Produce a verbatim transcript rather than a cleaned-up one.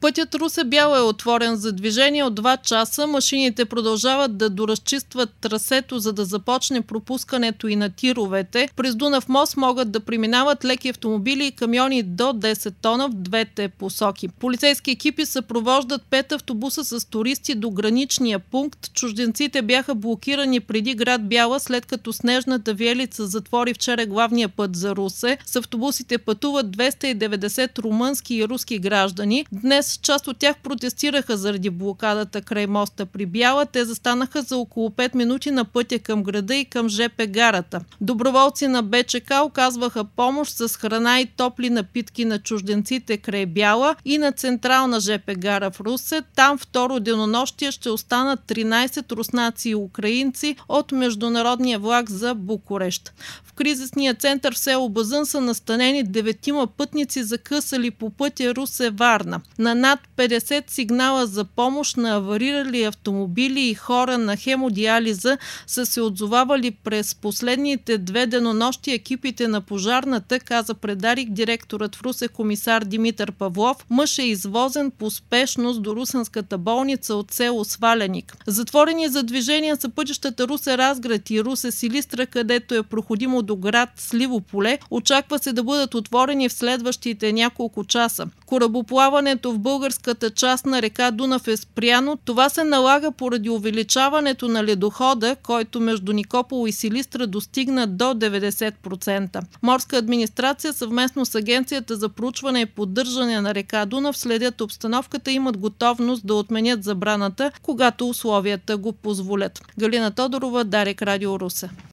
Пътят Русе-Бяла е отворен за движение от два часа. Машините продължават да доразчистват трасето, за да започне пропускането и на тировете. През Дунав мост могат да преминават леки автомобили и камиони до десет тона в двете посоки. Полицейски екипи съпровождат пет автобуса с туристи до граничния пункт. Чужденците бяха блокирани преди град Бяла, след като снежната виелица затвори вчера главния път за Русе. С автобусите пътуват двеста и деветдесет румънски и руски граждани. Днес част от тях протестираха заради блокадата край моста при Бяла. Те застанаха за около пет минути на пътя към града и към жп гарата. Доброволци на БЧК оказваха помощ с храна и топли напитки на чужденците край Бяла и на централна жп гара в Русе. Там второ денонощие ще останат тринайсет руснаци и украинци от международния влак за Букурещ. В кризисния център в село Базън са настанени деветима пътници, закъсали по пътя Русе-Варна. На над петдесет сигнала за помощ на аварирали автомобили и хора на хемодиализа са се отзовавали през последните две денонощи екипите на пожарната, каза пред Дарик директорът в Русе комисар Димитър Павлов. Мъж е извозен по спешност до русенската болница от село Сваленик. Затворени за движение са пътищата Русе-Разград и Русе-Силистра, където е проходимо до град Сливополе. Очаква се да бъдат отворени в следващите няколко часа. Корабоплаването в българската част на река Дунав е спряно. Това се налага поради увеличаването на ледохода, който между Никопол и Силистра достигна до деветдесет процента. Морска администрация съвместно с Агенцията за проучване и поддържане на река Дунав следят обстановката и имат готовност да отменят забраната, когато условията го позволят. Галина Тодорова, Дарик, Радио Русе.